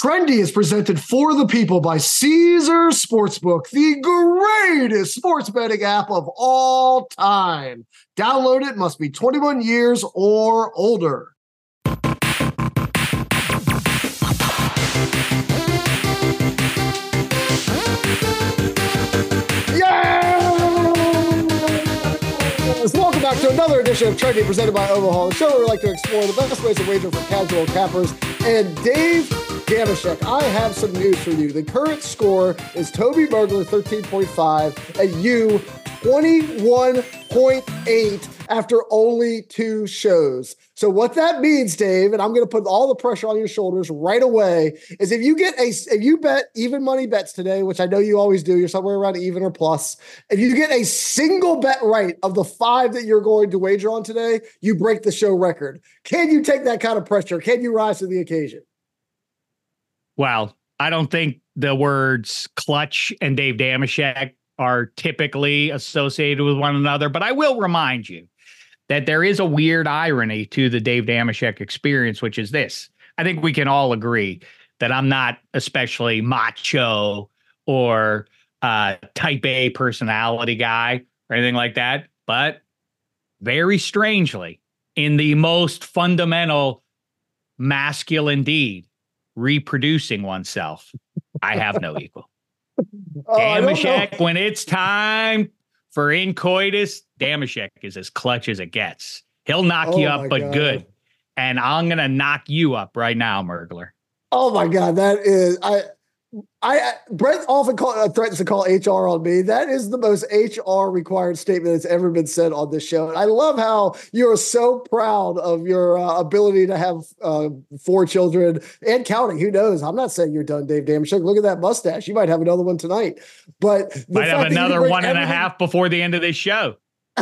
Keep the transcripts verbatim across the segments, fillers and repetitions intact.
Trendy is presented for the people by Caesar Sportsbook, the greatest sports betting app of all time. Download it, must be twenty-one years or older. Yes! Welcome back to another edition of Trendy presented by Omaha, the show where we like to explore the best ways to wager for casual cappers. And Dave Dameshek, I have some news for you. The current score is Toby Mergler thirteen point five and you twenty-one point eight after only two shows. So what that means, Dave, and I'm going to put all the pressure on your shoulders right away, is if you get a, if you bet even money bets today, which I know you always do, you're somewhere around even or plus. If you get a single bet right of the five that you're going to wager on today, you break the show record. Can you take that kind of pressure? Can you rise to the occasion? Well, I don't think the words clutch and Dave Dameshek are typically associated with one another, but I will remind you that there is a weird irony to the Dave Dameshek experience, which is this. I think we can all agree that I'm not especially macho or uh, type A personality guy or anything like that, but very strangely, in the most fundamental masculine deed, reproducing oneself, I have no equal. Oh, Dameshek, when it's time for in coitus, Dameshek is as clutch as it gets. He'll knock oh you up, but God. good. And I'm going to knock you up right now, Mergler. Oh, my God. That is... I. I Brent often call, uh, threatens to call H R on me. That is the most H R required statement that's ever been said on this show. And I love how you are so proud of your uh, ability to have uh, four children and counting. Who knows? I'm not saying you're done, Dave Dameshek. Look at that mustache. You might have another one tonight. But might have another one and a half before the end of this show.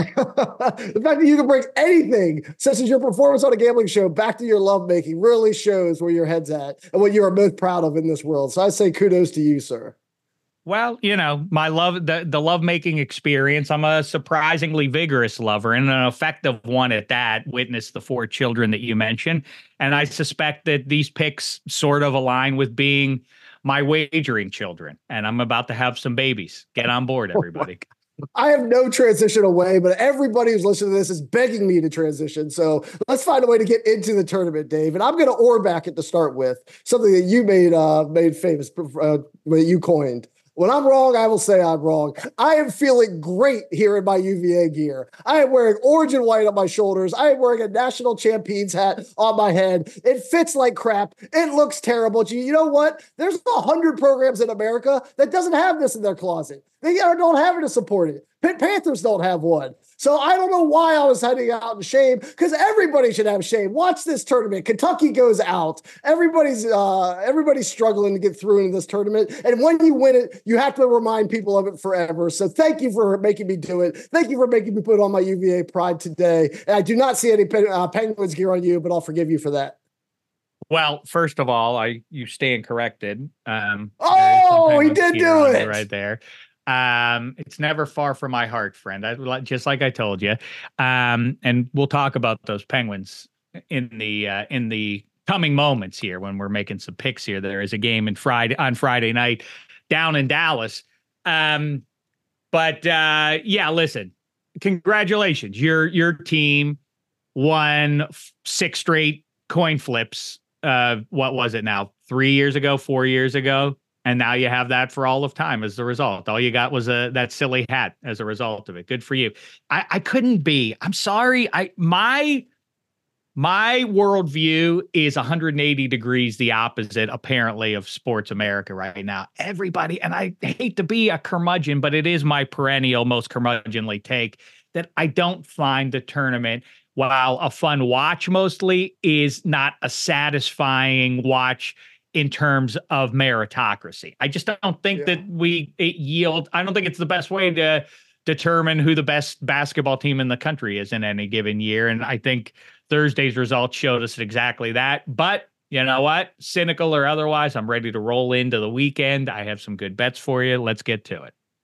The fact that you can bring anything, such as your performance on a gambling show, back to your lovemaking really shows where your head's at and what you are most proud of in this world. So I say kudos to you, sir. Well, you know, my love, the, the lovemaking experience, I'm a surprisingly vigorous lover and an effective one at that, witness the four children that you mentioned. And I suspect that these picks sort of align with being my wagering children. And I'm about to have some babies. Get on board, everybody. Oh, I have no transition away, but everybody who's listening to this is begging me to transition. So let's find a way to get into the tournament, Dave. And I'm going to oar back it to start with, something that you made uh, made famous, uh, that you coined. When I'm wrong, I will say I'm wrong. I am feeling great here in my U V A gear. I am wearing orange and white on my shoulders. I am wearing a national champions hat on my head. It fits like crap. It looks terrible. You know what? There's a hundred programs in America that doesn't have this in their closet. They don't have it to support it. Pitt Panthers don't have one. So I don't know why I was heading out in shame, because everybody should have shame. Watch this tournament. Kentucky goes out. Everybody's uh, everybody's struggling to get through into this tournament. And when you win it, you have to remind people of it forever. So thank you for making me do it. Thank you for making me put on my U V A pride today. And I do not see any uh, Penguins gear on you, but I'll forgive you for that. Well, first of all, I you stand corrected. Um, oh, he did do it right there. Um, it's never far from my heart, friend. I just like I told you. Um, and we'll talk about those Penguins in the uh, in the coming moments here when we're making some picks here. There is a game in Friday on Friday night down in Dallas. Um, but uh, yeah, listen, congratulations. Your your team won six straight coin flips. Uh, what was it now? Three years ago, four years ago. And now you have that for all of time as the result. All you got was a that silly hat as a result of it. Good for you. I, I couldn't be. I'm sorry. I my my worldview is one hundred eighty degrees the opposite, apparently, of sports America right now. Everybody, and I hate to be a curmudgeon, but it is my perennial most curmudgeonly take that I don't find the tournament, while a fun watch mostly, is not a satisfying watch in terms of meritocracy. I just don't think yeah. that we it yield. I don't think it's the best way to determine who the best basketball team in the country is in any given year. And I think Thursday's results showed us exactly that. But you know what? Cynical or otherwise, I'm ready to roll into the weekend. I have some good bets for you. Let's get to it.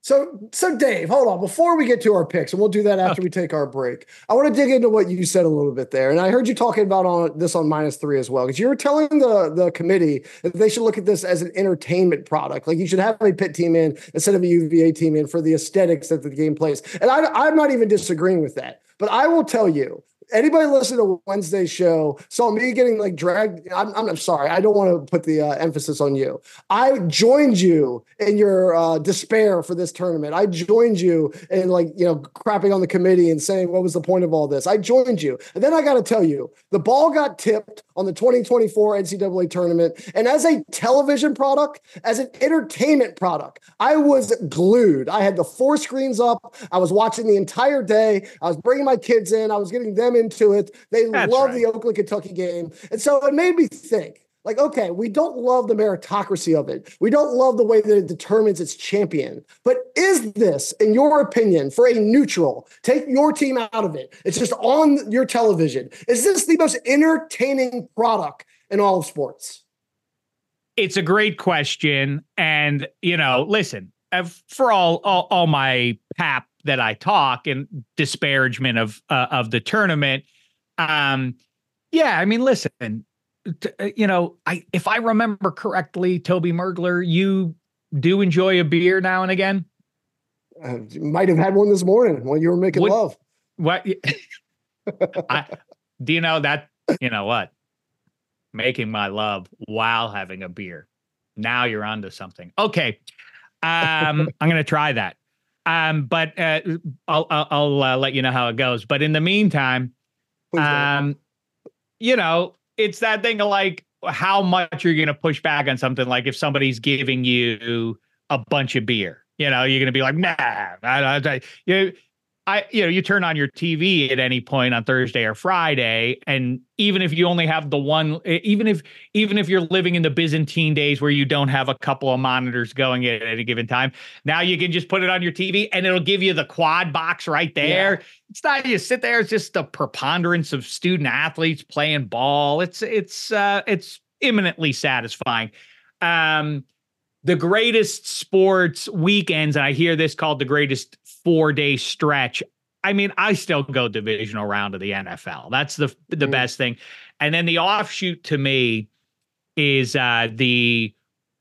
So, so Dave, hold on. Before we get to our picks, and we'll do that after Okay. we take our break, I want to dig into what you said a little bit there. And I heard you talking about on this on minus three as well, because you were telling the, the committee that they should look at this as an entertainment product. Like you should have a Pitt team in instead of a U V A team in for the aesthetics that the game plays. And I, I'm not even disagreeing with that. But I will tell you, anybody listening to Wednesday's show saw me getting like dragged. I'm, I'm, I'm sorry. I don't want to put the uh, emphasis on you. I joined you in your uh, despair for this tournament. I joined you in like, you know, crapping on the committee and saying, what was the point of all this? I joined you. And then I got to tell you, the ball got tipped on the twenty twenty-four N C double A tournament. And as a television product, as an entertainment product, I was glued. I had the four screens up. I was watching the entire day. I was bringing my kids in. I was getting them into it. They That's love right. the Oakland, Kentucky game. And so it made me think, like, okay, we don't love the meritocracy of it. We don't love the way that it determines its champion. But is this, in your opinion, for a neutral, take your team out of it, it's just on your television, is this the most entertaining product in all of sports? It's a great question. And, you know, listen, uh, for all, all, all my pap that I talk and disparagement of, uh, of the tournament. Um, yeah, I mean, listen, t- uh, you know, I, if I remember correctly, Toby Mergler, you do enjoy a beer now and again. Uh, you might have had one this morning when you were making What- love. What, I, do you know that, you know what? Making my love while having a beer. Now you're onto something. Okay. Um, I'm going to try that. Um, but uh, I'll, I'll, I'll uh, let you know how it goes. But in the meantime, Please don't. um, you know, it's that thing of like how much you're going to push back on something. Like if somebody's giving you a bunch of beer, you know, you're going to be like, nah, I, I, I, you, I, you know, you turn on your T V at any point on Thursday or Friday, and even if you only have the one, even if even if you're living in the Byzantine days where you don't have a couple of monitors going at any given time, now you can just put it on your T V and it'll give you the quad box right there. Yeah. It's not you sit there; it's just the preponderance of student athletes playing ball. It's it's uh, it's imminently satisfying. Um, the greatest sports weekends, and I hear this called the greatest four-day stretch. I mean, I still go divisional round of the N F L. That's the the mm-hmm. best thing. And then the offshoot to me is uh, the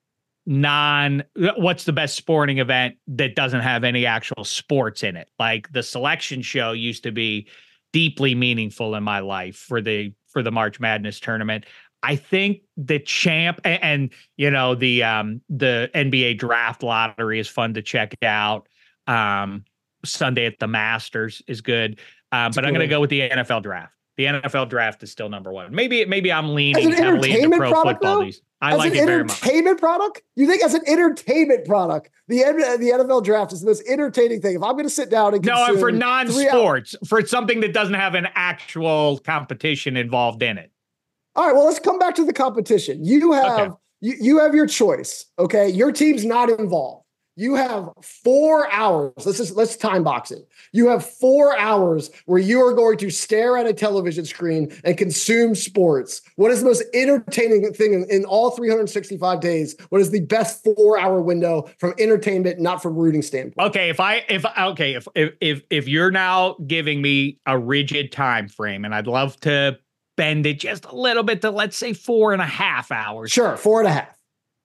non, what's the best sporting event that doesn't have any actual sports in it? Like the selection show used to be deeply meaningful in my life for the for the March Madness tournament. I think the champ and, and you know, the um, the N B A draft lottery is fun to check out. Um, Sunday at the Masters is good. Um, but I'm going to go with the N F L draft. The N F L draft is still number one. Maybe maybe I'm leaning heavily into pro product, football. though? These I as like an it very much. Entertainment product? You think as an entertainment product, the the N F L draft is the most entertaining thing? If I'm going to sit down and no, for non-sports, for something that doesn't have an actual competition involved in it. All right, well, let's come back to the competition. You have okay. you, you have your choice. Okay, your team's not involved. You have four hours. Let's just let's time box it. You have four hours where you are going to stare at a television screen and consume sports. What is the most entertaining thing in, in all three hundred sixty-five days? What is the best four-hour window from entertainment, not from rooting standpoint? Okay, if I if okay if if if if you're now giving me a rigid time frame, and I'd love to bend it just a little bit to, let's say, four and a half hours. Sure, four and a half.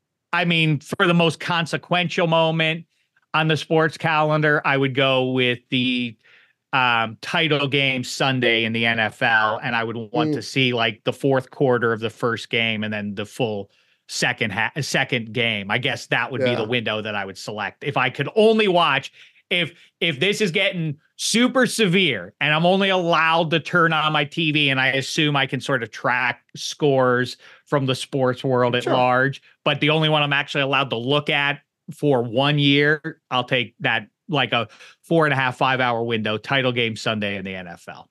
I mean, for the most consequential moment on the sports calendar, I would go with the um, title game Sunday in the N F L. And I would want mm. to see like the fourth quarter of the first game and then the full second ha- second game. I guess that would yeah. be the window that I would select if I could only watch. If if this is getting super severe and I'm only allowed to turn on my T V and I assume I can sort of track scores from the sports world at sure. large, but the only one I'm actually allowed to look at for one year, I'll take that like a four and a half, five hour window, title game Sunday in the N F L.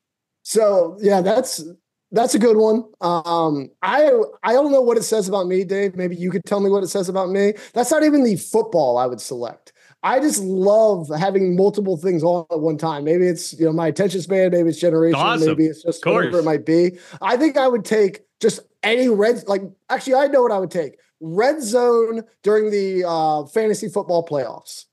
So yeah, that's that's a good one. Um, I I don't know what it says about me, Dave. Maybe you could tell me what it says about me. That's not even the football I would select. I just love having multiple things on at one time. Maybe it's, you know, my attention span, maybe it's generation, awesome. Maybe it's just whatever it might be. I think I would take just any red, like, actually, I know what I would take. Red zone during the uh, fantasy football playoffs.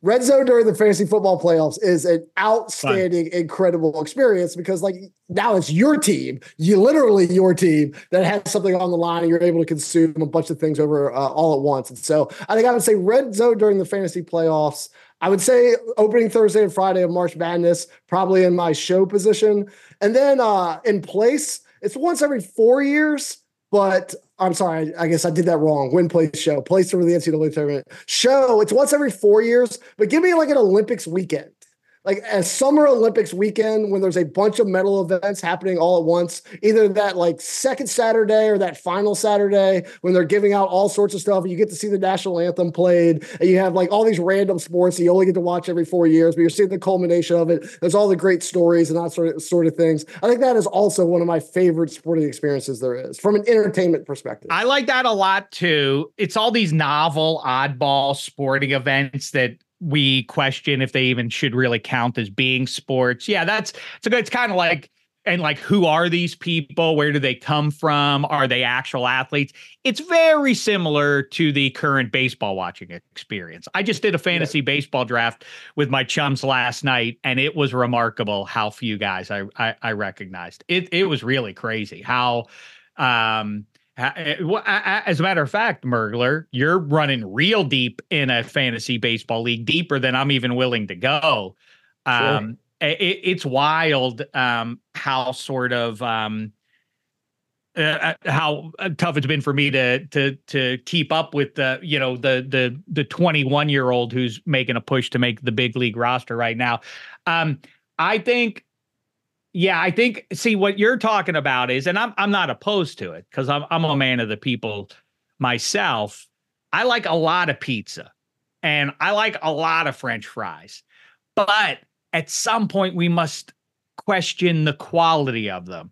Red Zone during the fantasy football playoffs is an outstanding, Fun. incredible experience because, like, now it's your team, you literally your team that has something on the line, and you're able to consume a bunch of things over uh, all at once. And so, I think I would say Red Zone during the fantasy playoffs. I would say opening Thursday and Friday of March Madness, probably in my show position, and then uh, in place, it's once every four years. But I'm sorry, I guess I did that wrong. Win, place, show. Place over the N C double A tournament. Show, it's once every four years, but give me like an Olympics weekend. Like a summer Olympics weekend when there's a bunch of medal events happening all at once, either that like second Saturday or that final Saturday when they're giving out all sorts of stuff. And you get to see the national anthem played, and you have like all these random sports that you only get to watch every four years, but you're seeing the culmination of it. There's all the great stories and that sort of sort of things. I think that is also one of my favorite sporting experiences there is from an entertainment perspective. I like that a lot too. It's all these novel, oddball sporting events that we question if they even should really count as being sports. Yeah, that's it's a good. It's kind of like, and like, who are these people? Where do they come from? Are they actual athletes? It's very similar to the current baseball watching experience. I just did a fantasy yeah. baseball draft with my chums last night, and it was remarkable how few guys I I, I recognized. It it was really crazy how. Um, As a matter of fact, Mergler, you're running real deep in a fantasy baseball league, deeper than I'm even willing to go. Um, sure. it, it's wild um, how sort of um, uh, how tough it's been for me to to to keep up with the you know the the the twenty-one year old who's making a push to make the big league roster right now. Um, I think. Yeah, I think, see, what you're talking about is, and I'm I'm not opposed to it because I'm I'm a man of the people myself. I like a lot of pizza and I like a lot of French fries, but at some point we must question the quality of them,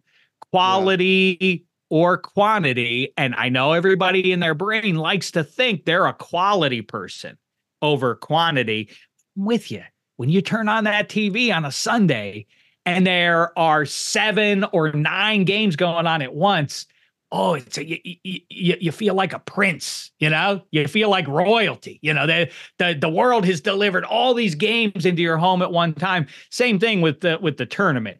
quality yeah. or quantity. And I know everybody in their brain likes to think they're a quality person over quantity. I'm with you. When you turn on that T V on a Sunday and there are seven or nine games going on at once, oh, it's a, you, you, you feel like a prince, you know, you feel like royalty, you know, the, the, the world has delivered all these games into your home at one time. Same thing with the, with the tournament.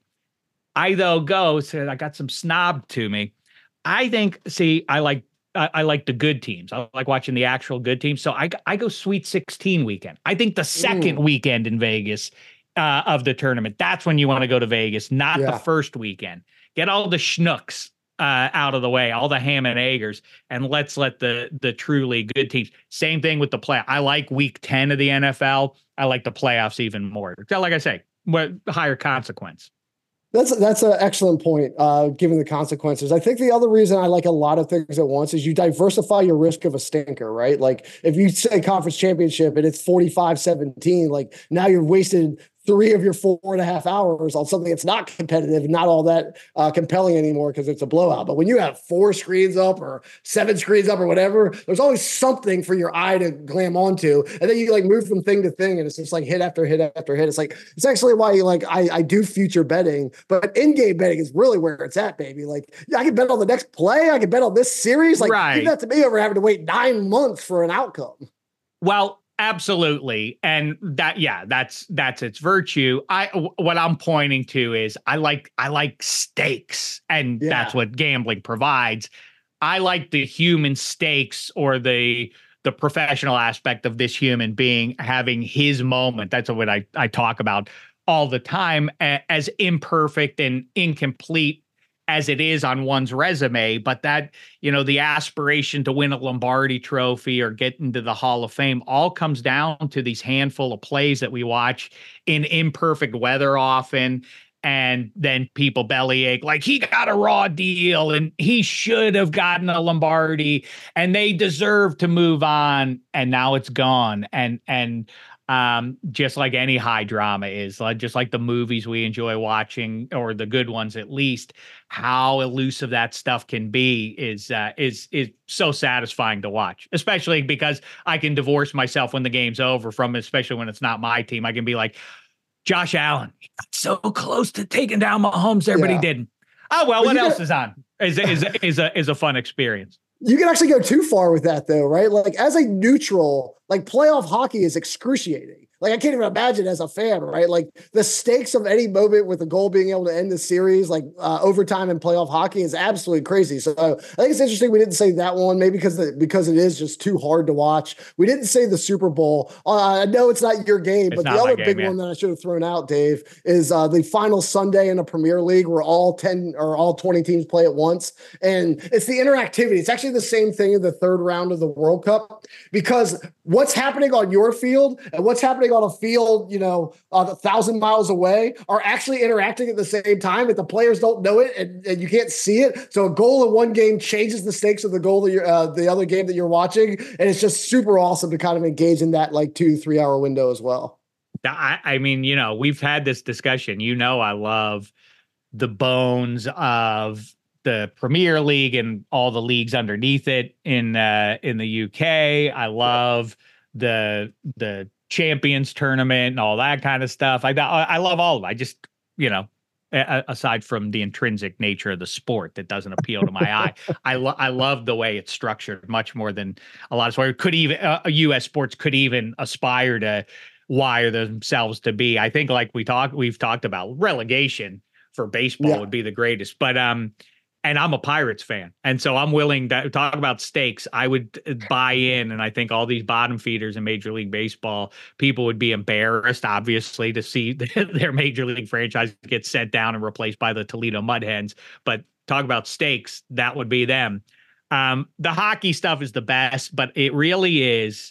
I, though, go, said, I got some snob to me. I think, see, I like, I, I like the good teams. I like watching the actual good teams. So I, I go Sweet sixteen weekend. I think the second Ooh. weekend in Vegas Uh, of the tournament. That's when you want to go to Vegas, not yeah. the first weekend. Get all the schnooks uh, out of the way, all the ham and eggers, and let's let the the truly good teams. Same thing with the play. I like week ten of the N F L. I like the playoffs even more. Like I say, what higher consequence. That's that's an excellent point, uh, given the consequences. I think the other reason I like a lot of things at once is you diversify your risk of a stinker, right? Like if you say conference championship and it's forty-five seventeen, like now you're wasted three of your four and a half hours on something that's not competitive and not all that uh, compelling anymore because it's a blowout. But when you have four screens up or seven screens up or whatever, there's always something for your eye to glam onto. And then you like move from thing to thing and it's just like hit after hit after hit. It's like, it's actually why like I, I do future betting, but in-game betting is really where it's at, baby. Like yeah, I can bet on the next play. I can bet on this series. Like right. Give that to me over having to wait nine months for an outcome. Well, absolutely. And that, yeah, that's, that's its virtue. I, what I'm pointing to is I like, I like stakes, and yeah. that's what gambling provides. I like the human stakes or the, the professional aspect of this human being having his moment. That's what I, I talk about all the time, as imperfect and incomplete as it is on one's resume, but that, you know, the aspiration to win a Lombardi trophy or get into the Hall of Fame all comes down to these handful of plays that we watch in imperfect weather often. And then people bellyache like he got a raw deal and he should have gotten a Lombardi and they deserve to move on. And now it's gone. And, and, Um, just like any high drama is, like just like the movies we enjoy watching, or the good ones at least, how elusive that stuff can be is uh, is is so satisfying to watch. Especially because I can divorce myself when the game's over from it, especially when it's not my team. I can be like, Josh Allen, he got so close to taking down Mahomes there, yeah. but he didn't. Oh well, what else gotta- is on? Is is is a is a fun experience. You can actually go too far with that, though, right? Like, as a neutral, like, playoff hockey is excruciating. like I can't even imagine as a fan, right? Like the stakes of any moment with the goal being able to end the series, like uh, overtime in playoff hockey, is absolutely crazy. So I think it's interesting we didn't say that one, maybe because the, because it is just too hard to watch. We didn't say the Super Bowl. Uh, I know it's not your game, it's but the other game, big yeah. one that I should have thrown out, Dave, is uh, the final Sunday in the Premier League where all ten or all twenty teams play at once. And it's the interactivity. It's actually the same thing in the third round of the World Cup, because what's happening on your field and what's happening on a field, you know, uh, a thousand miles away are actually interacting at the same time, but the players don't know it and, and you can't see it. So a goal in one game changes the stakes of the goal that you're, uh, the other game that you're watching. And it's just super awesome to kind of engage in that like two, three hour window as well. I, I mean, you know, we've had this discussion, you know, I love the bones of the Premier League and all the leagues underneath it in uh, in the U K. I love the the Champions Tournament and all that kind of stuff. I I love all of it. I just, you know, a, aside from the intrinsic nature of the sport that doesn't appeal to my eye, I lo- I love the way it's structured much more than a lot of sports could even uh, U S sports could even aspire to wire themselves to be. I think like we talked we've talked about relegation for baseball yeah. would be the greatest, but um. And I'm a Pirates fan. And so I'm willing to talk about stakes. I would buy in. And I think all these bottom feeders in Major League Baseball, people would be embarrassed, obviously, to see their Major League franchise get sent down and replaced by the Toledo Mud Hens. But talk about stakes, that would be them. Um, the hockey stuff is the best, but it really is.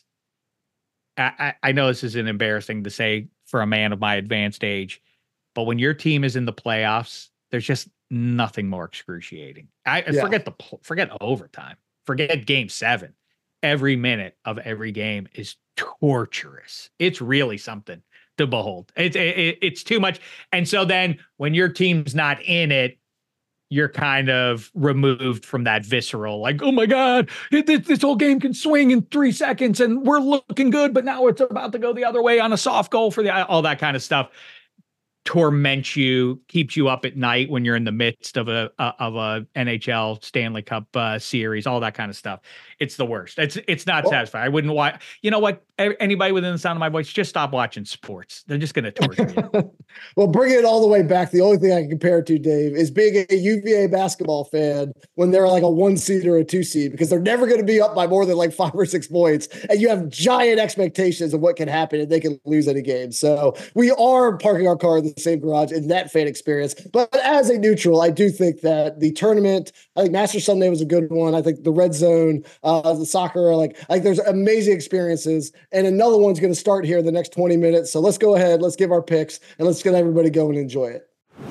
I, I know this is an embarrassing to say for a man of my advanced age, but when your team is in the playoffs, there's just nothing more excruciating. I yeah. forget the forget overtime. Forget game seven. Every minute of every game is torturous. It's really something to behold. It's it, it's too much. And so then when your team's not in it, you're kind of removed from that visceral, like, oh my God, it, this whole game can swing in three seconds and we're looking good, but now it's about to go the other way on a soft goal for the all that kind of stuff. Torments you, keeps you up at night when you're in the midst of a uh, of a N H L Stanley Cup uh, series, all that kind of stuff. It's the worst. It's it's not well, satisfying. I wouldn't watch. You know what? Anybody within the sound of my voice, just stop watching sports. They're just going to torture you. Well, bringing it all the way back, the only thing I can compare it to, Dave, is being a U V A basketball fan when they're like a one seed or a two seed, because they're never going to be up by more than like five or six points, and you have giant expectations of what can happen, and they can lose any game. So we are parking our car in the same garage in that fan experience. But as a neutral, I do think that the tournament, I think Master Sunday was a good one. I think the Red Zone, uh, the soccer, like like there's amazing experiences, and another one's going to start here in the next twenty minutes. So let's go ahead, let's give our picks, and let's get everybody go and enjoy it.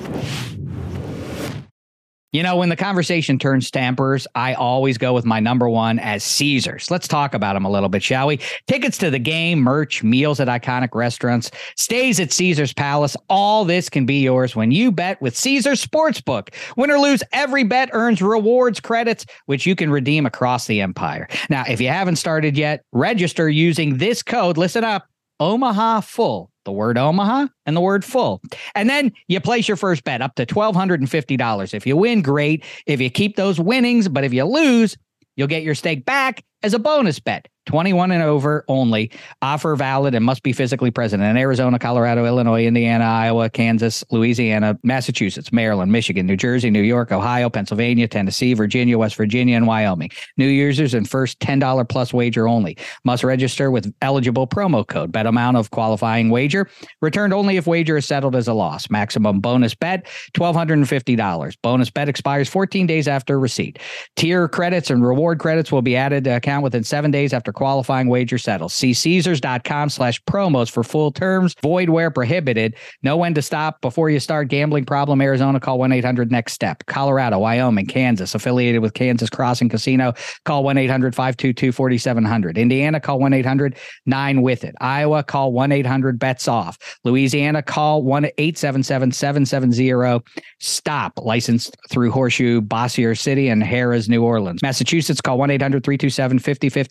You know, when the conversation turns Stampers, I always go with my number one as Caesars. Let's talk about them a little bit, shall we? Tickets to the game, merch, meals at iconic restaurants, stays at Caesars Palace. All this can be yours when you bet with Caesars Sportsbook. Win or lose, every bet earns rewards credits, which you can redeem across the empire. Now, if you haven't started yet, register using this code. Listen up, Omaha Full. The word Omaha and the word full. And then you place your first bet up to one thousand two hundred fifty dollars. If you win, great. If you keep those winnings, but if you lose, you'll get your stake back as a bonus bet. twenty-one and over only. Offer valid and must be physically present in Arizona, Colorado, Illinois, Indiana, Iowa, Kansas, Louisiana, Massachusetts, Maryland, Michigan, New Jersey, New York, Ohio, Pennsylvania, Tennessee, Virginia, West Virginia, and Wyoming. New users and first ten dollars plus wager only. Must register with eligible promo code. Bet amount of qualifying wager. Returned only if wager is settled as a loss. Maximum bonus bet, one thousand two hundred fifty dollars. Bonus bet expires fourteen days after receipt. Tier credits and reward credits will be added to account within seven days after qualifying wager settles. See Caesars.com slash promos for full terms. Void where prohibited. Know when to stop before you start. Gambling problem? Arizona, call one eight hundred next step. Colorado, Wyoming, Kansas, affiliated with Kansas Crossing Casino, call one eight hundred five two two four seven zero zero. Indiana, call one eight hundred nine with it. Iowa, call one eight hundred bets off. Louisiana, call one eight seven seven seven seven zero stop. Licensed through Horseshoe, Bossier City, and Harrah's, New Orleans. Massachusetts, call one eight hundred three two seven five zero five zero or visit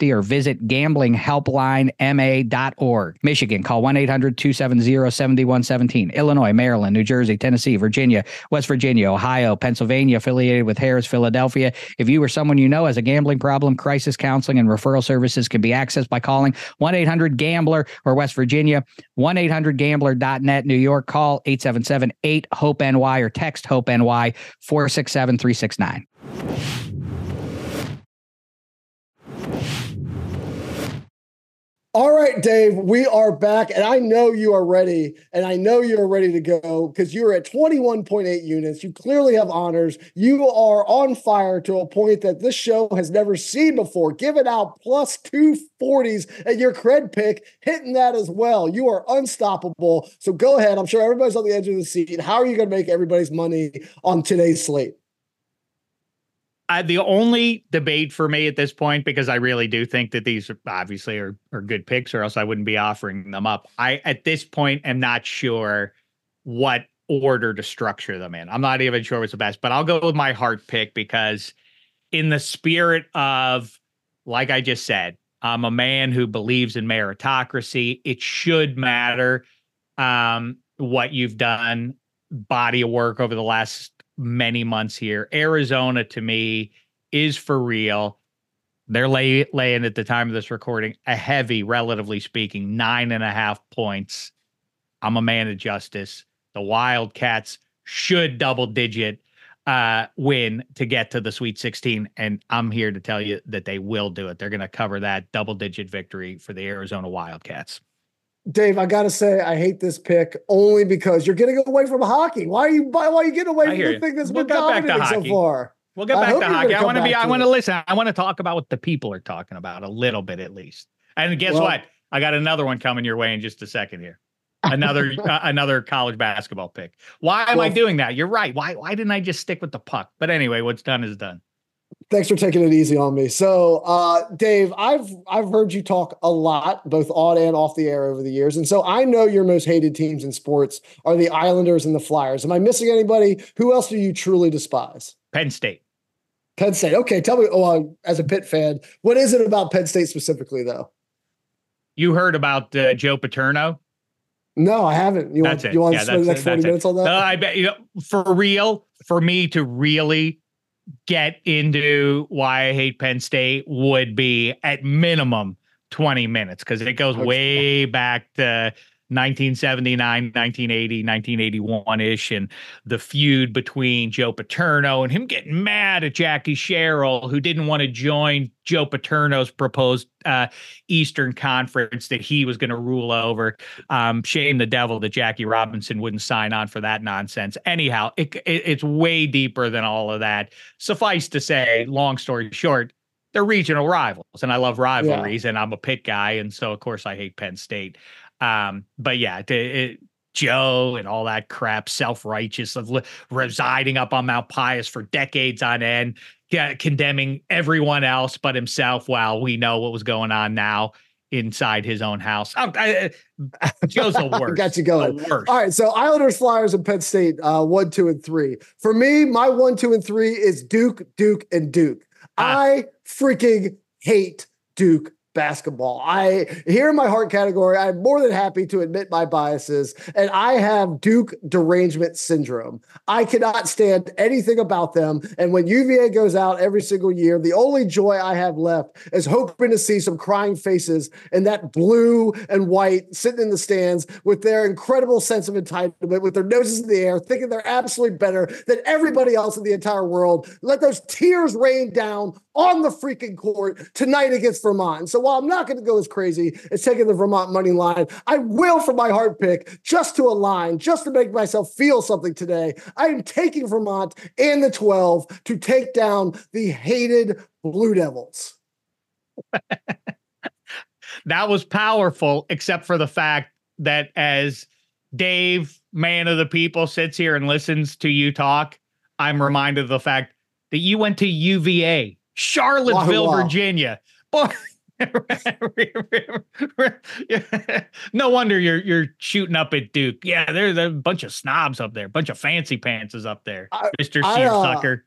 visit gambling helpline m a dot org. Michigan, call one eight hundred two seven zero seven one one seven. Illinois, Maryland, New Jersey, Tennessee, Virginia, West Virginia, Ohio, Pennsylvania, affiliated with Harris, Philadelphia. If you or someone you know has a gambling problem, crisis counseling and referral services can be accessed by calling one eight hundred gambler, or West Virginia, one eight hundred gambler dot net. New York, call eight seven seven eight hope N Y or text HOPE-NY four six seven three six nine. All right, Dave, we are back, and I know you are ready, and I know you're ready to go because you're at twenty-one point eight units. You clearly have honors. You are on fire to a point that this show has never seen before. Giving out plus two forties and your cred pick, hitting that as well. You are unstoppable. So go ahead. I'm sure everybody's on the edge of the seat. How are you going to make everybody's money on today's slate? Uh, the only debate for me at this point, because I really do think that these are obviously are, are good picks, or else I wouldn't be offering them up. I, at this point, am not sure what order to structure them in. I'm not even sure what's the best, but I'll go with my heart pick because in the spirit of, like I just said, I'm a man who believes in meritocracy. It should matter um, what you've done, body of work over the last many months here. Arizona, to me, is for real. They're lay, laying at the time of this recording a heavy, relatively speaking, nine and a half points. I'm a man of justice. The Wildcats should double digit uh, win to get to the Sweet sixteen. And I'm here to tell you that they will do it. They're going to cover that double digit victory for the Arizona Wildcats. Dave, I gotta say, I hate this pick only because you're getting away from hockey. Why are you? Why are you getting away from the thing that's we'll been dominating so far? We'll get back to hockey. I want to be. I want to listen. I want to talk about what the people are talking about a little bit, at least. And guess well, what? I got another one coming your way in just a second here. Another uh, another college basketball pick. Why am well, I doing that? You're right. Why Why didn't I just stick with the puck? But anyway, what's done is done. Thanks for taking it easy on me. So, uh, Dave, I've I've heard you talk a lot, both on and off the air over the years. And so I know your most hated teams in sports are the Islanders and the Flyers. Am I missing anybody? Who else do you truly despise? Penn State. Penn State. Okay, tell me, oh, uh, as a Pitt fan, what is it about Penn State specifically, though? You heard about uh, Joe Paterno? No, I haven't. You that's want, it. You want yeah, to spend the next forty minutes it. on that? No, I bet, you know, for real, for me to really get into why I hate Penn State would be at minimum twenty minutes, because it goes way back to nineteen seventy-nine, nineteen eighty, nineteen eighty-one-ish, and the feud between Joe Paterno and him getting mad at Jackie Sherrill, who didn't want to join Joe Paterno's proposed uh, Eastern Conference that he was going to rule over. Um, shame the devil that Jackie Robinson wouldn't sign on for that nonsense. Anyhow, it, it, it's way deeper than all of that. Suffice to say, long story short, they're regional rivals, and I love rivalries, yeah. and I'm a Pitt guy, and so, of course, I hate Penn State. Um, but yeah, it, it, Joe and all that crap, self-righteous, of li- residing up on Mount Pius for decades on end, yeah, condemning everyone else but himself. While we know what was going on now inside his own house. Oh, I, Joe's the worst. Got you going. All right, so Islanders, Flyers, and Penn State, uh, one, two, and three. For me, my one, two, and three is Duke, Duke, and Duke. Ah. I freaking hate Duke basketball. I here in my heart category, I'm more than happy to admit my biases, and I have Duke derangement syndrome. I cannot stand anything about them, and when U V A goes out every single year, the only joy I have left is hoping to see some crying faces in that blue and white sitting in the stands with their incredible sense of entitlement, with their noses in the air, thinking they're absolutely better than everybody else in the entire world. Let those tears rain down on the freaking court tonight against Vermont. And so while I'm not going to go as crazy as taking the Vermont money line, I will for my heart pick, just to align, just to make myself feel something today. I am taking Vermont and the twelve to take down the hated Blue Devils. That was powerful, except for the fact that as Dave, man of the people, sits here and listens to you talk, I'm reminded of the fact that you went to U V A, Charlottesville, wow, wow. Virginia. Boy, no wonder you're you're shooting up at Duke. Yeah, there's a bunch of snobs up there, a bunch of fancy pants is up there, I, Mister I, uh, Seersucker.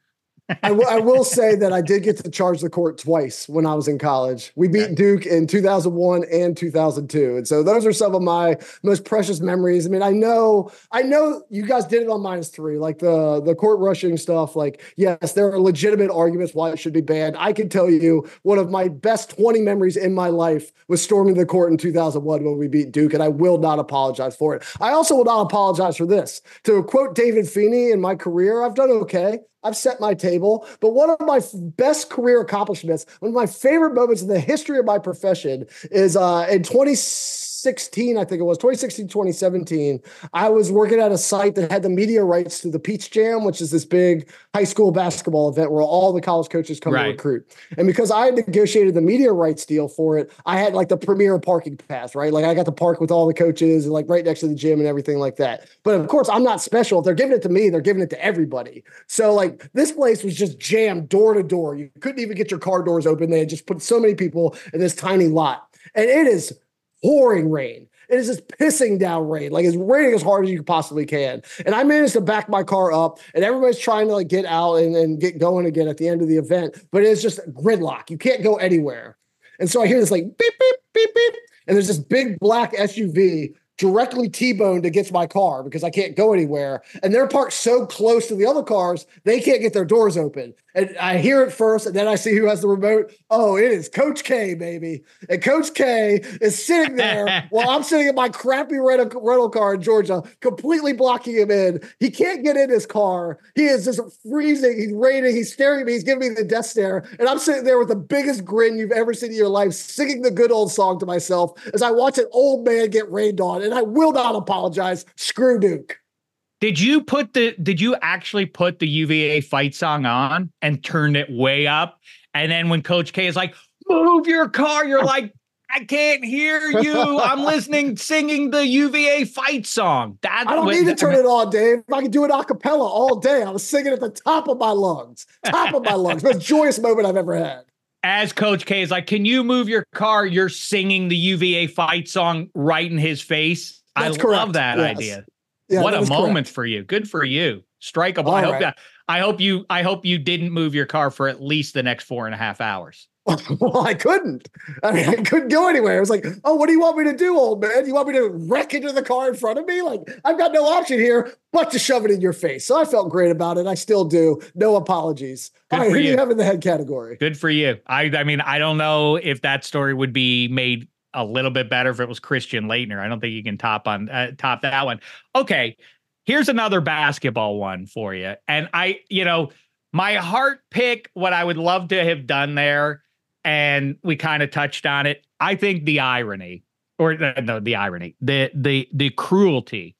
I, w- I will say that I did get to charge the court twice when I was in college. We beat okay. Duke in two thousand one and two thousand two. And so those are some of my most precious memories. I mean, I know, I know you guys did it on minus three, like the, the court rushing stuff. Like, yes, there are legitimate arguments why it should be banned. I can tell you one of my best twenty memories in my life was storming the court in two thousand one when we beat Duke, and I will not apologize for it. I also will not apologize for this. To quote David Feeney, in my career, I've done okay. I've set my table, but one of my best career accomplishments, one of my favorite moments in the history of my profession is uh, in twenty sixteen, I think it was, twenty sixteen, twenty seventeen, I was working at a site that had the media rights to the Peach Jam, which is this big high school basketball event where all the college coaches come right. to recruit. And because I had negotiated the media rights deal for it, I had like the premier parking pass, right? Like I got to park with all the coaches and like right next to the gym and everything like that. But of course, I'm not special. If they're giving it to me, they're giving it to everybody. So like, this place was just jammed door to door. You couldn't even get your car doors open. They had just put so many people in this tiny lot. And it is pouring rain. It is just pissing down rain. Like it's raining as hard as you possibly can. And I managed to back my car up and everybody's trying to like get out and, and get going again at the end of the event. But it's just gridlock. You can't go anywhere. And so I hear this like beep, beep, beep, beep. And there's this big black S U V directly T-boned against my car because I can't go anywhere. And they're parked so close to the other cars, they can't get their doors open. And I hear it first, and then I see who has the remote. Oh, it is Coach K, baby. And Coach K is sitting there while I'm sitting in my crappy rental, rental car in Georgia, completely blocking him in. He can't get in his car. He is just freezing. He's raining. He's staring at me. He's giving me the death stare. And I'm sitting there with the biggest grin you've ever seen in your life, singing the good old song to myself as I watch an old man get rained on. And I will not apologize. Screw Duke. Did you put the, did you actually put the U V A fight song on and turned it way up? And then when Coach K is like, move your car, you're like, I can't hear you. I'm listening, singing the U V A fight song. That I don't need to turn it on, Dave. I can do it a cappella all day. I was singing at the top of my lungs, top of my lungs. Most joyous moment I've ever had. As Coach K is like, can you move your car? You're singing the U V A fight song right in his face. That's I correct. love that yes. idea. Yeah, what a moment correct. for you. Good for you. Strikeable. All I hope right. that I hope you I hope you didn't move your car for at least the next four and a half hours. Well, I couldn't. I mean, I couldn't go anywhere. I was like, oh, what do you want me to do, old man? You want me to wreck into the car in front of me? Like, I've got no option here but to shove it in your face. So I felt great about it. I still do. No apologies. Good All right, for who do you. you have in the head category? Good for you. I I mean, I don't know if that story would be made a little bit better if it was Christian Laettner. I don't think you can top on uh, top that one. Okay. Here's another basketball one for you. And I, you know, my heart pick, what I would love to have done there, and we kind of touched on it. I think the irony, or uh, no, the irony, the the the cruelty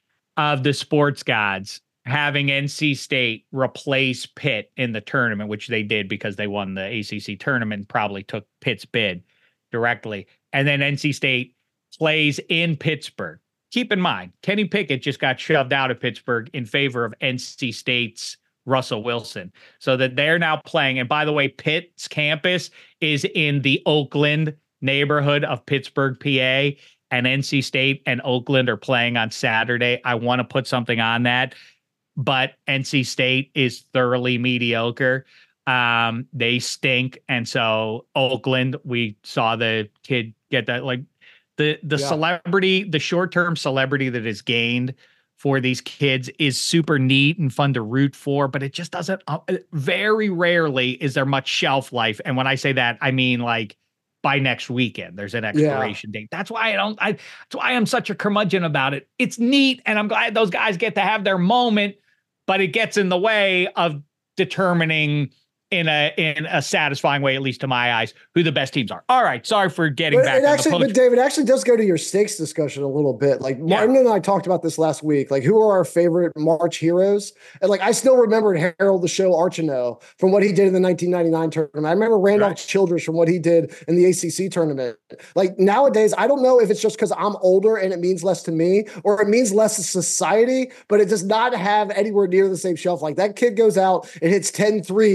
of the sports gods having N C State replace Pitt in the tournament, which they did because they won the A C C tournament, probably took Pitt's bid directly. And then N C State plays in Pittsburgh. Keep in mind, Kenny Pickett just got shoved out of Pittsburgh in favor of N C State's Russell Wilson. So that they're now playing. And by the way, Pitt's campus is in the Oakland neighborhood of Pittsburgh, P A, and N C State and Oakland are playing on Saturday. I want to put something on that, but N C State is thoroughly mediocre. Um, they stink. And so Oakland, we saw the kid get that, like, The the yeah. celebrity, the short-term celebrity that is gained for these kids is super neat and fun to root for, but it just doesn't, uh, very rarely is there much shelf life. And when I say that, I mean like by next weekend, there's an expiration yeah. date. That's why I don't, I, that's why I'm such a curmudgeon about it. It's neat. And I'm glad those guys get to have their moment, but it gets in the way of determining in a in a satisfying way, at least to my eyes, who the best teams are. All right, sorry for getting but back. It on actually, the but David, actually does go to your stakes discussion a little bit. Like Martin yeah. and I talked about this last week. Like, who are our favorite March heroes? And like, I still remember Harold the Show Archino from what he did in the nineteen ninety-nine tournament. I remember Randolph right. Childress from what he did in the A C C tournament. Like nowadays, I don't know if it's just because I'm older and it means less to me, or it means less to society, but it does not have anywhere near the same shelf. Like that kid goes out and hits ten threes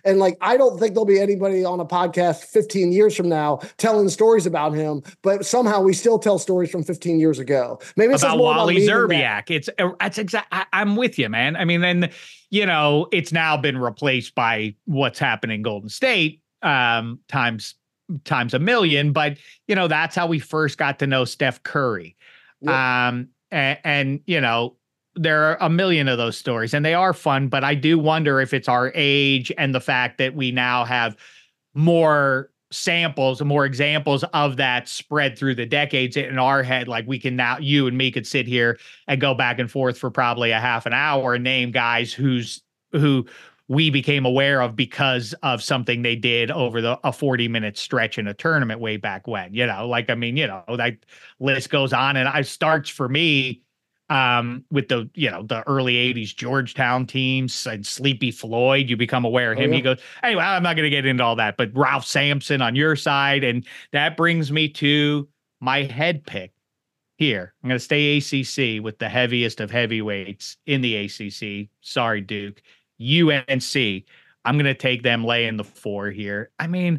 And like, I don't think there'll be anybody on a podcast fifteen years from now telling stories about him, but somehow we still tell stories from fifteen years ago. Maybe it's about more Wally about Zerbiak. It's that's exact. I, I'm with you, man. I mean, then, you know, it's now been replaced by what's happening in Golden State um, times times a million. But, you know, that's how we first got to know Steph Curry. Yep. Um, and, and, you know, there are a million of those stories and they are fun, but I do wonder if it's our age and the fact that we now have more samples and more examples of that spread through the decades in our head. Like we can now, you and me could sit here and go back and forth for probably a half an hour and name guys who's, who we became aware of because of something they did over the a forty minute stretch in a tournament way back when, you know, like, I mean, you know, that list goes on and I starts for me um, with the, you know, the early eighties Georgetown teams and Sleepy Floyd. You become aware of him. Oh, yeah. He goes, anyway, I'm not going to get into all that, but Ralph Sampson on your side. And that brings me to my head pick here. I'm going to stay A C C with the heaviest of heavyweights in the A C C. Sorry, Duke. U N C. I'm going to take them laying the four here. I mean,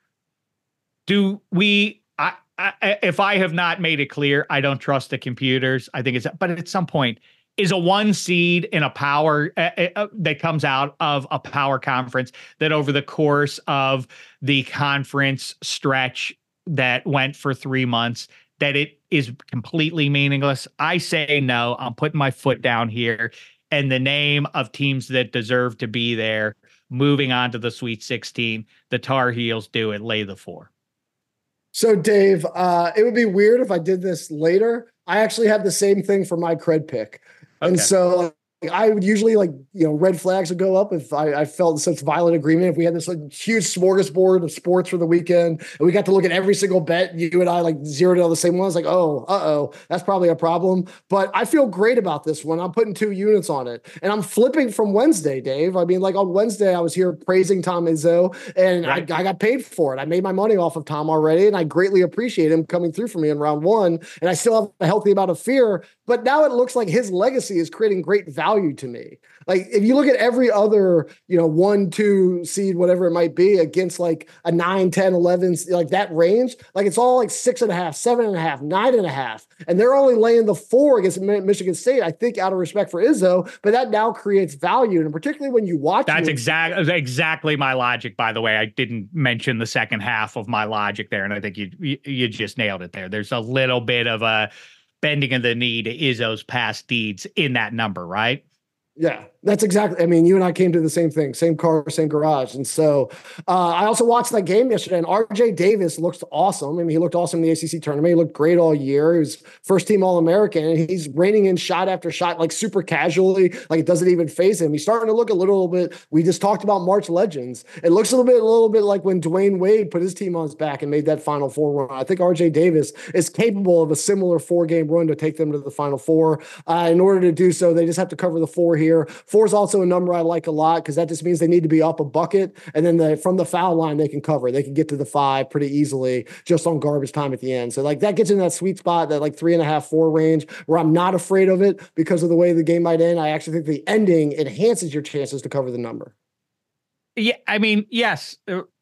do we, I, I, if I have not made it clear, I don't trust the computers. I think it's, but at some point, is a one seed in a power uh, uh, that comes out of a power conference that over the course of the conference stretch that went for three months, that it is completely meaningless? I say no. I'm putting my foot down here. And the name of teams that deserve to be there, moving on to the Sweet sixteen, the Tar Heels do it, lay the four. So, Dave, uh, it would be weird if I did this later. I actually have the same thing for my cred pick. Okay. And so I would usually, like, you know, red flags would go up if I, I felt such violent agreement. If we had this like huge smorgasbord of sports for the weekend and we got to look at every single bet, you and I like zeroed in on the same ones, like, oh, uh-oh, that's probably a problem. But I feel great about this one. I'm putting two units on it. And I'm flipping from Wednesday, Dave. I mean, like on Wednesday, I was here praising Tom Izzo, and right. I, I got paid for it. I made my money off of Tom already, and I greatly appreciate him coming through for me in round one. And I still have a healthy amount of fear. But now it looks like his legacy is creating great value to me. Like if you look at every other, you know, one, two seed, whatever it might be against like a nine, ten, eleven, like that range, like it's all like six and a half, seven and a half, nine and a half. And they're only laying the four against Michigan State, I think out of respect for Izzo, but that now creates value. And particularly when you watch That's exactly exactly my logic, by the way. I didn't mention the second half of my logic there. And I think you, you, you just nailed it there. There's a little bit of a bending of the knee to Izzo's past deeds in that number, right? Yeah, that's exactly. I mean, you and I came to the same thing, same car, same garage. And so uh, I also watched that game yesterday, and R J Davis looks awesome. I mean, he looked awesome in the A C C tournament. He looked great all year. He was first team All-American, and he's reining in shot after shot, like super casually, like it doesn't even faze him. He's starting to look a little bit, we just talked about March Legends. It looks a little bit, a little bit like when Dwayne Wade put his team on his back and made that Final Four run. I think R J Davis is capable of a similar four-game run to take them to the Final Four. Uh, in order to do so, they just have to cover the four here. Four is also a number I like a lot because that just means they need to be up a bucket. And then the, from the foul line, they can cover. They can get to the five pretty easily just on garbage time at the end. So like that gets in that sweet spot, that like three and a half, four range where I'm not afraid of it because of the way the game might end. I actually think the ending enhances your chances to cover the number. Yeah, I mean, yes,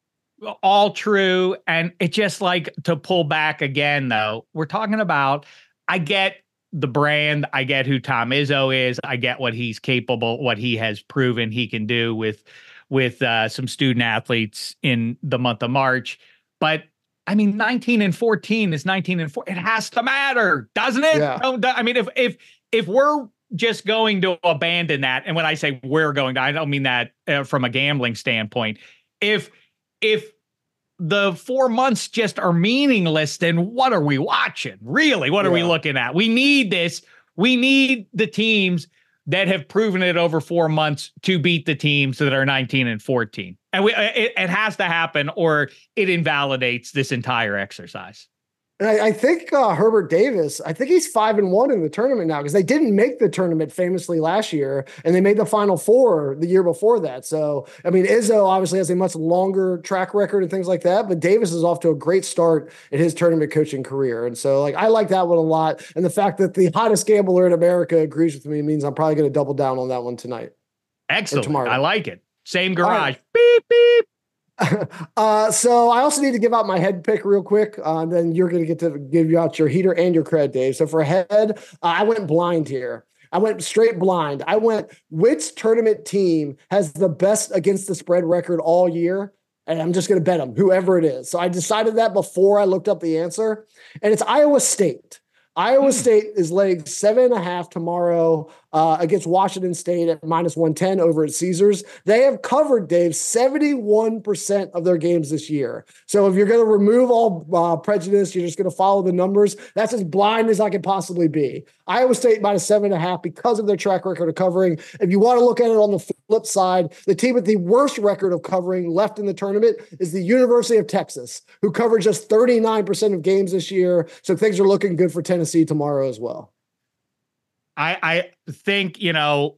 all true. And it just like to pull back again, though, we're talking about, I get the brand. I get who Tom Izzo is. I get what he's capable, what he has proven he can do with, with uh, some student athletes in the month of March. But I mean, nineteen and fourteen is nineteen and four. It has to matter, doesn't it? Yeah. I mean, if, if, if we're just going to abandon that, and when I say we're going to, I don't mean that uh, from a gambling standpoint. If, if, the four months just are meaningless, then what are we watching? Really, what are yeah. we looking at? We need this. We need the teams that have proven it over four months to beat the teams that are nineteen and fourteen. And we, it, it has to happen or it invalidates this entire exercise. And I, I think uh, Herbert Davis, I think he's five and one in the tournament now because they didn't make the tournament famously last year, and they made the Final Four the year before that. So, I mean, Izzo obviously has a much longer track record and things like that, but Davis is off to a great start in his tournament coaching career. And so, like, I like that one a lot. And the fact that the hottest gambler in America agrees with me means I'm probably going to double down on that one tonight. Excellent. I like it. Same garage. Right. Beep, beep. uh, so I also need to give out my head pick real quick. Uh, and then you're going to get to give you out your heater and your cred, Dave. So for head, uh, I went blind here. I went straight blind. I went, which tournament team has the best against the spread record all year? And I'm just going to bet them, whoever it is. So I decided that before I looked up the answer. And it's Iowa State. Iowa State is laying seven and a half tomorrow uh, against Washington State at minus one ten over at Caesars. They have covered, Dave, seventy-one percent of their games this year. So if you're going to remove all uh, prejudice, you're just going to follow the numbers. That's as blind as I can possibly be. Iowa State minus seven and a half because of their track record of covering. If you want to look at it on the flip side, the team with the worst record of covering left in the tournament is the University of Texas, who covered just thirty-nine percent of games this year. So things are looking good for Tennessee tomorrow as well. I, I think, you know,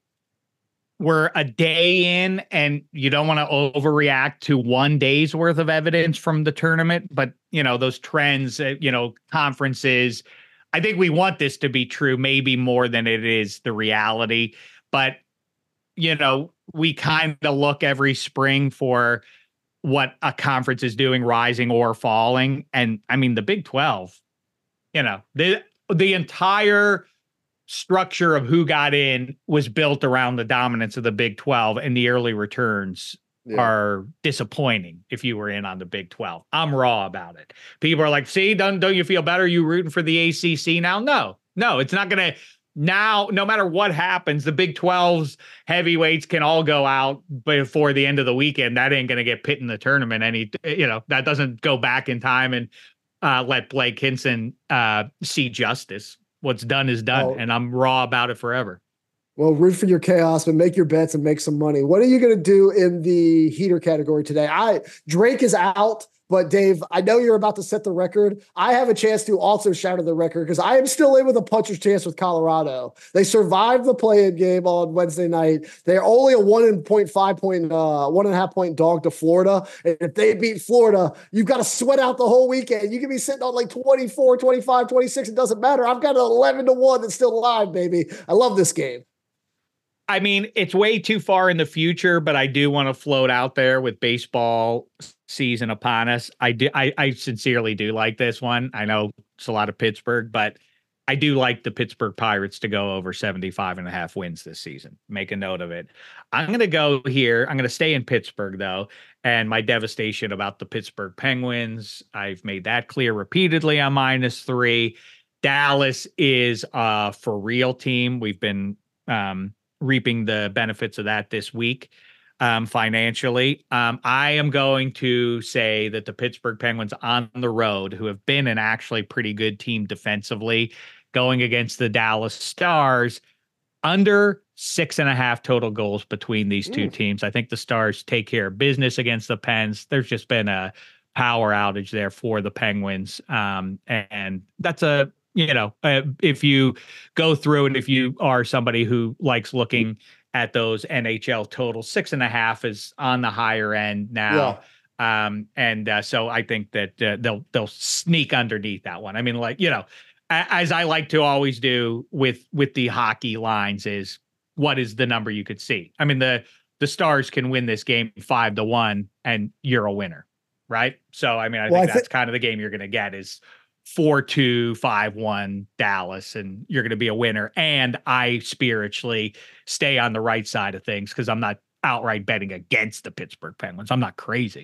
we're a day in and you don't want to overreact to one day's worth of evidence from the tournament. But, you know, those trends, uh, you know, conferences, I think we want this to be true, maybe more than it is the reality. But, you know, we kind of look every spring for what a conference is doing, rising or falling. And I mean, the Big twelve, you know, the the entire structure of who got in was built around the dominance of the Big twelve, and the early returns yeah. are disappointing if you were in on the Big twelve. I'm raw about it. People are like, see, don't, don't you feel better? You rooting for the A C C now? No, no, it's not going to. Now, no matter what happens, the Big twelve's heavyweights can all go out before the end of the weekend. That ain't going to get pit in the tournament. Any, you know, that doesn't go back in time and uh, let Blake Hinson uh, see justice. What's done is done, oh. and I'm raw about it forever. Well, root for your chaos, but make your bets and make some money. What are you going to do in the heater category today? I Drake is out, but Dave, I know you're about to set the record. I have a chance to also shatter the record because I am still in with a puncher's chance with Colorado. They survived the play-in game on Wednesday night. They're only a one point five point, uh, one and a half point dog to Florida. And if they beat Florida, you've got to sweat out the whole weekend. You can be sitting on like twenty-four, twenty-five, twenty-six. It doesn't matter. I've got an eleven to one that's still live, baby. I love this game. I mean, it's way too far in the future, but I do want to float out there with baseball season upon us. I do. I, I sincerely do like this one. I know it's a lot of Pittsburgh, but I do like the Pittsburgh Pirates to go over seventy-five and a half wins this season. Make a note of it. I'm going to go here. I'm going to stay in Pittsburgh, though. And my devastation about the Pittsburgh Penguins, I've made that clear repeatedly on minus three. Dallas is a for real team. We've been, um, reaping the benefits of that this week um, financially. Um, I am going to say that the Pittsburgh Penguins on the road, who have been an actually pretty good team defensively, going against the Dallas Stars, under six and a half total goals between these two mm. teams. I think the Stars take care of business against the Pens. There's just been a power outage there for the Penguins. Um, and that's a, you know, uh, if you go through and if you are somebody who likes looking at those N H L totals, six and a half is on the higher end now. Yeah. Um, and uh, so I think that uh, they'll they'll sneak underneath that one. I mean, like, you know, a- as I like to always do with with the hockey lines is what is the number you could see? I mean, the the Stars can win this game five to one and you're a winner. Right. So, I mean, I well, think I that's th- kind of the game you're going to get is four two, five one Dallas, and you're going to be a winner. And I spiritually stay on the right side of things because I'm not outright betting against the Pittsburgh Penguins. I'm not crazy.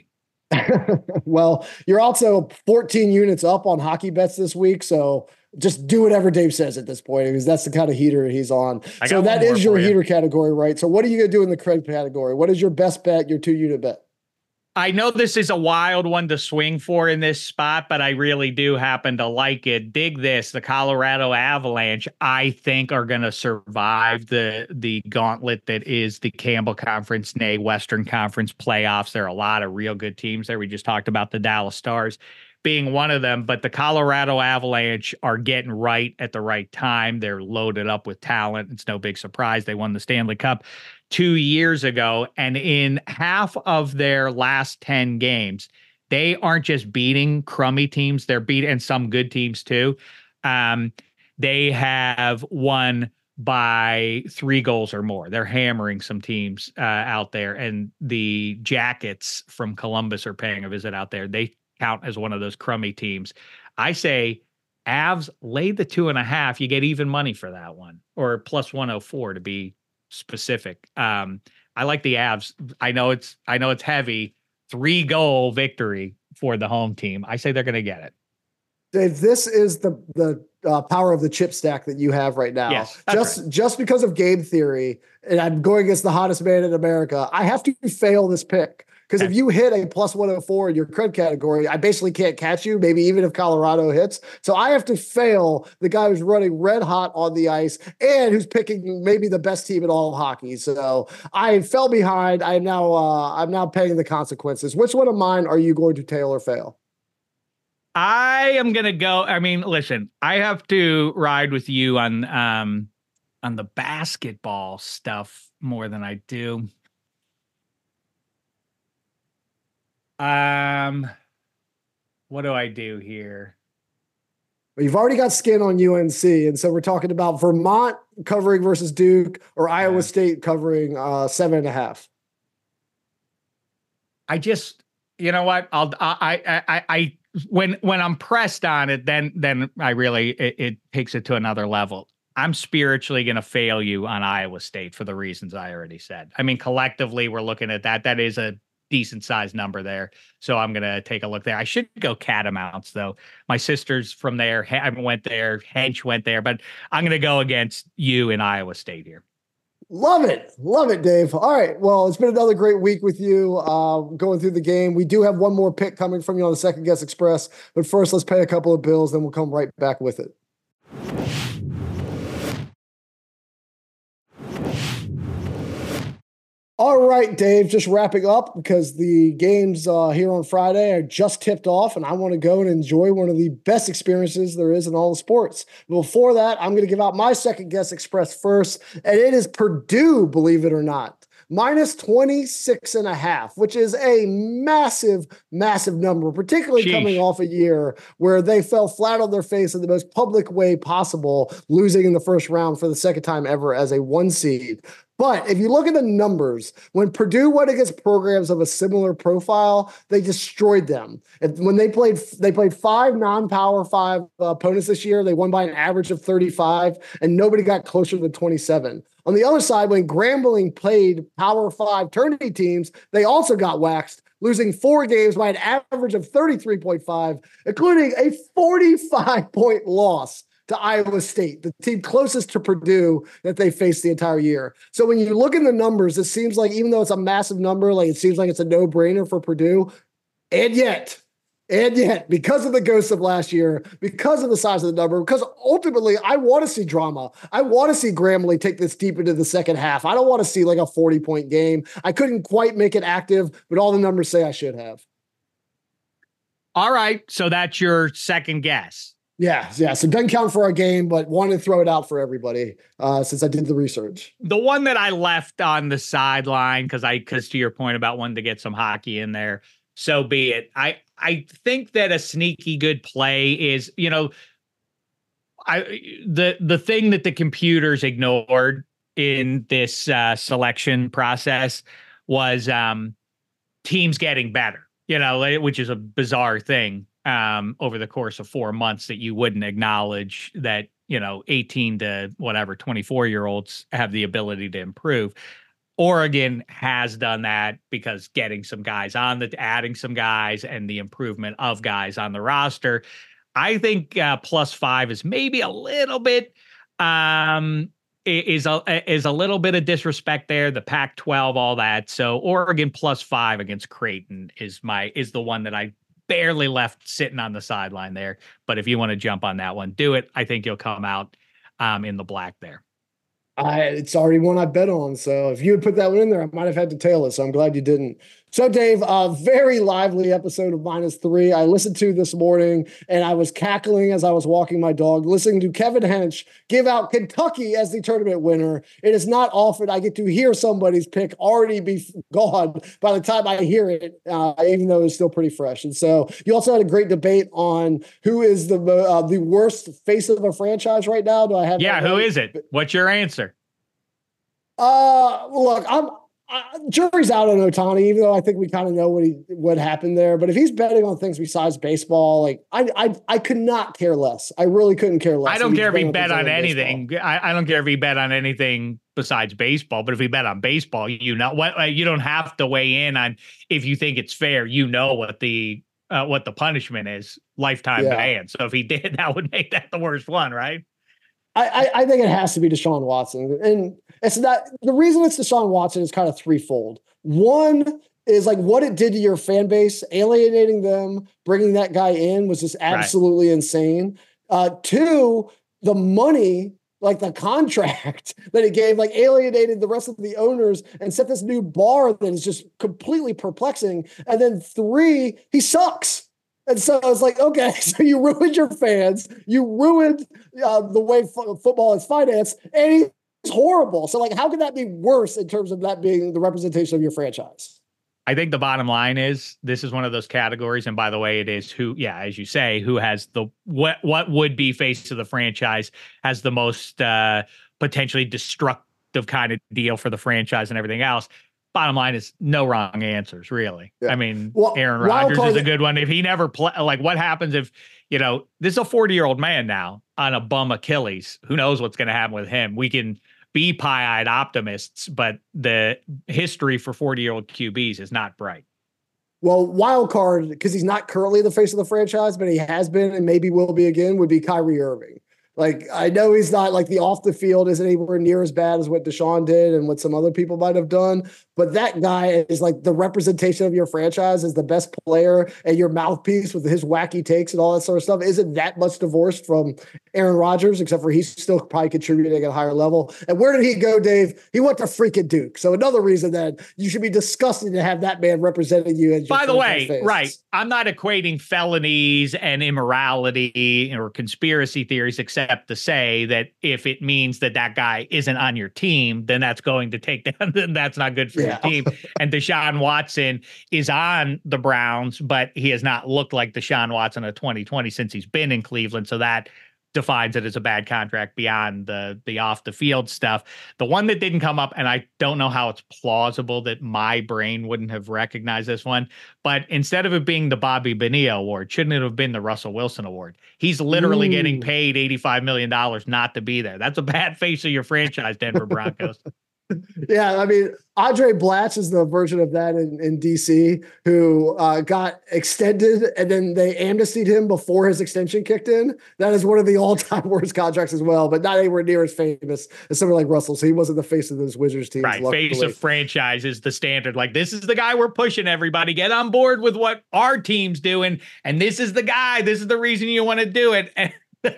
Well, you're also fourteen units up on hockey bets this week. So just do whatever Dave says at this point, because that's the kind of heater he's on. So that is your heater category, right? So what are you going to do in the cred category? What is your best bet, your two unit bet? I know this is a wild one to swing for in this spot, but I really do happen to like it. Dig this. The Colorado Avalanche, I think, are going to survive the the gauntlet that is the Campbell Conference, nay, Western Conference playoffs. There are a lot of real good teams there. We just talked about the Dallas Stars being one of them, but the Colorado Avalanche are getting right at the right time. They're loaded up with talent. It's no big surprise. They won the Stanley Cup two years ago, and in half of their last ten games, they aren't just beating crummy teams, they're beating some good teams too. Um, they have won by three goals or more. They're hammering some teams uh, out there, and the Jackets from Columbus are paying a visit out there. They count as one of those crummy teams. I say Avs lay the two and a half. You get even money for that one, or plus one oh four to be specific. Um, I like the Avs. I know it's I know it's heavy. Three goal victory for the home team. I say they're going to get it. Dave, this is the the uh, power of the chip stack that you have right now. Yes, just right. just because of game theory, and I'm going against the hottest man in America, I have to fail this pick. Because if you hit a plus one oh four in your cred category, I basically can't catch you, maybe even if Colorado hits. So I have to fail the guy who's running red hot on the ice and who's picking maybe the best team in all of hockey. So I fell behind. I am now uh, I'm now paying the consequences. Which one of mine are you going to tail or fail? I am gonna go. I mean, listen, I have to ride with you on um on the basketball stuff more than I do. Um, what do I do here? Well, you've already got skin on U N C, and so we're talking about Vermont covering versus Duke or Iowa yeah. State covering uh, seven and a half. I just, you know what? I'll I I I. I When when I'm pressed on it, then then I really it, it takes it to another level. I'm spiritually going to fail you on Iowa State for the reasons I already said. I mean, collectively, we're looking at that. That is a decent sized number there. So I'm going to take a look there. I should go Catamounts, though. My sister's from there. I went there. Hench went there. But I'm going to go against you in Iowa State here. Love it. Love it, Dave. All right. Well, it's been another great week with you uh, going through the game. We do have one more pick coming from you on the Second Guess Express. But first, let's pay a couple of bills, then we'll come right back with it. All right, Dave, just wrapping up because the games uh, here on Friday are just tipped off, and I want to go and enjoy one of the best experiences there is in all the sports. Before that, I'm going to give out my Second Guess Express first, and it is Purdue, believe it or not. Minus twenty-six and a half, which is a massive, massive number, particularly Sheesh. coming off a year where they fell flat on their face in the most public way possible, losing in the first round for the second time ever as a one seed. But if you look at the numbers, when Purdue went against programs of a similar profile, they destroyed them. And when they played, they played five non-power five uh, opponents this year. They won by an average of thirty-five, and nobody got closer than twenty-seven. On the other side, when Grambling played power five tourney teams, they also got waxed, losing four games by an average of thirty-three point five, including a forty-five point loss to Iowa State, the team closest to Purdue that they faced the entire year. So when you look in the numbers, it seems like even though it's a massive number, like it seems like it's a no-brainer for Purdue. And yet, and yet, because of the ghosts of last year, because of the size of the number, because ultimately I want to see drama. I want to see Grambling take this deep into the second half. I don't want to see like a forty-point game. I couldn't quite make it active, but all the numbers say I should have. All right, so that's your second guess. Yeah, yeah. So it doesn't count for our game, but wanted to throw it out for everybody uh, since I did the research. The one that I left on the sideline, because I, because to your point about wanting to get some hockey in there, so be it. I, I think that a sneaky good play is, you know, I the the thing that the computers ignored in this uh, selection process was um, teams getting better, you know, which is a bizarre thing. Um, over the course of four months that you wouldn't acknowledge that, you know, eighteen to whatever, twenty-four year olds have the ability to improve. Oregon has done that because getting some guys on the, adding some guys and the improvement of guys on the roster. I think uh, plus five is maybe a little bit, um, is a, is a little bit of disrespect there. The Pac twelve, all that. So Oregon plus five against Creighton is my, is the one that I barely left sitting on the sideline there. But if you want to jump on that one, do it. I think you'll come out um, in the black there. I, it's already one I bet on. So if you had put that one in there, I might have had to tail it. So I'm glad you didn't. So, Dave, a very lively episode of Minus Three I listened to this morning, and I was cackling as I was walking my dog, listening to Kevin Hench give out Kentucky as the tournament winner. It is not often I get to hear somebody's pick already be gone by the time I hear it, uh, even though it's still pretty fresh. And so you also had a great debate on who is the uh, the worst face of a franchise right now. Do I have? Yeah, who right? is it? What's your answer? Uh, look, I'm. Uh, jury's out on Ohtani, even though I think we kind of know what he what happened there. But if he's betting on things besides baseball, like I I I could not care less. I really couldn't care less. I don't care if he bet on anything. Baseball. I, I don't care if he bet on anything besides baseball. But if he bet on baseball, you know what? You don't have to weigh in on if you think it's fair. You know what the uh, what the punishment is: lifetime Yeah. ban. So if he did, that would make that the worst one, right? I, I think it has to be Deshaun Watson. And it's not the reason it's Deshaun Watson is kind of threefold. One is like what it did to your fan base, alienating them, bringing that guy in was just absolutely right. insane. Uh, two, the money, like the contract that it gave, like alienated the rest of the owners and set this new bar that is just completely perplexing. And then three, he sucks. And so I was like, okay, so you ruined your fans, you ruined uh, the way f- football is financed, and he's horrible. So, like, how could that be worse in terms of that being the representation of your franchise? I think the bottom line is this is one of those categories, and by the way, it is who, yeah, as you say, who has the what what would be face of the franchise has the most uh, potentially destructive kind of deal for the franchise and everything else. Bottom line is no wrong answers, really. Yeah. I mean, well, Aaron Rodgers is a good one. If he never play, like what happens if, you know, this is a forty year old man now on a bum Achilles, who knows what's going to happen with him. We can be pie eyed optimists, but the history for forty year old Q Bs is not bright. Well, wild card, because he's not currently the face of the franchise, but he has been and maybe will be again, would be Kyrie Irving. Like, I know he's not like the off the field isn't anywhere near as bad as what Deshaun did and what some other people might have done. But that guy is like the representation of your franchise as the best player and your mouthpiece with his wacky takes and all that sort of stuff. Isn't that much divorced from Aaron Rodgers, except for he's still probably contributing at a higher level. And where did he go, Dave? He went to freaking Duke. So another reason that you should be disgusted to have that man representing you. As By the way, face. Right. I'm not equating felonies and immorality or conspiracy theories, except to say that if it means that that guy isn't on your team, then that's going to take down, then that's not good for yeah. your team. And Deshaun Watson is on the Browns, but he has not looked like Deshaun Watson of twenty twenty since he's been in Cleveland. So that defines it as a bad contract beyond the the off the field stuff. The one that didn't come up, and I don't know how it's plausible that my brain wouldn't have recognized this one, but instead of it being the Bobby Bonilla Award, shouldn't it have been the Russell Wilson Award? He's literally Ooh. getting paid eighty-five million dollars not to be there. That's a bad face of your franchise, Denver Broncos. Yeah, I mean, Andre Blatch is the version of that in, in D C who uh, got extended and then they amnestied him before his extension kicked in. That is one of the all-time worst contracts as well, but not anywhere near as famous as someone like Russell. So he wasn't the face of those Wizards teams. Right, luckily. Face of franchise is the standard. Like, this is the guy we're pushing, everybody. Get on board with what our team's doing, and this is the guy. This is the reason you want to do it. And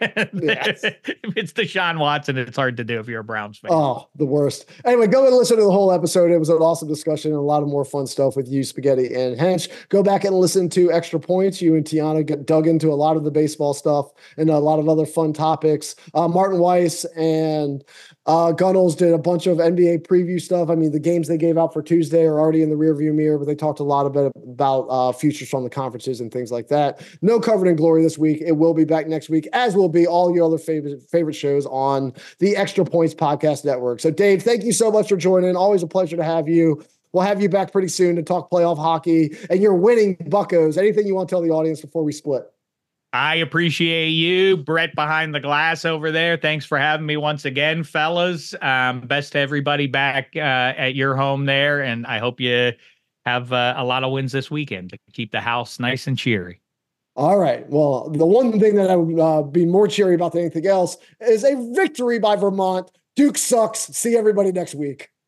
yes. If it's Deshaun Watson, it's hard to do if you're a Browns fan. Oh, the worst. Anyway, go and listen to the whole episode. It was an awesome discussion and a lot of more fun stuff with you, Spaghetti and Hench. Go back and listen to Extra Points. You and Tiana get dug into a lot of the baseball stuff and a lot of other fun topics. Uh, Martin Weiss and uh, Gunnels did a bunch of N B A preview stuff. I mean, the games they gave out for Tuesday are already in the rearview mirror, but they talked a lot about, about uh, futures from the conferences and things like that. No Covered in Glory this week. It will be back next week, as will be all your other favorite favorite shows on the Extra Points Podcast Network. So, Dave, thank you so much for joining. Always a pleasure to have you. We'll have you back pretty soon to talk playoff hockey and your winning Buccos. Anything you want to tell the audience before we split? I appreciate you, Brett behind the glass over there. Thanks for having me once again, fellas. Um, best to everybody back uh, at your home there, and I hope you have uh, a lot of wins this weekend to keep the house nice and cheery. All right. Well, the one thing that I would uh, be more cheery about than anything else is a victory by Vermont. Duke sucks. See everybody next week.